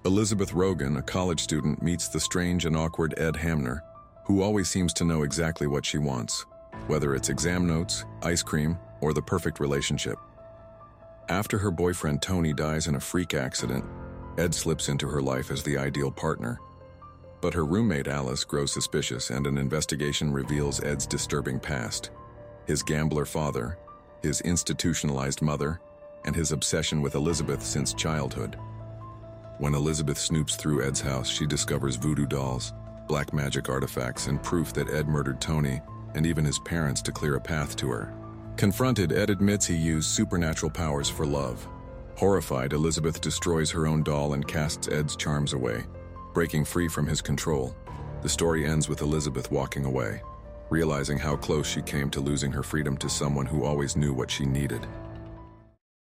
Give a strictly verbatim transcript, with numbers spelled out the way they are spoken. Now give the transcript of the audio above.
Elizabeth Rogan, a college student, meets the strange and awkward Ed Hamner, who always seems to know exactly what she wants, whether it's exam notes, ice cream, or the perfect relationship. After her boyfriend Tony dies in a freak accident, Ed slips into her life as the ideal partner. But her roommate Alice grows suspicious, and an investigation reveals Ed's disturbing past: his gambler father, his institutionalized mother, and his obsession with Elizabeth since childhood. When Elizabeth snoops through Ed's house, she discovers voodoo dolls, black magic artifacts, and proof that Ed murdered Tony and even his parents to clear a path to her. Confronted, Ed admits he used supernatural powers for love. Horrified, Elizabeth destroys her own doll and casts Ed's charms away, breaking free from his control. The story ends with Elizabeth walking away, realizing how close she came to losing her freedom to someone who always knew what she needed.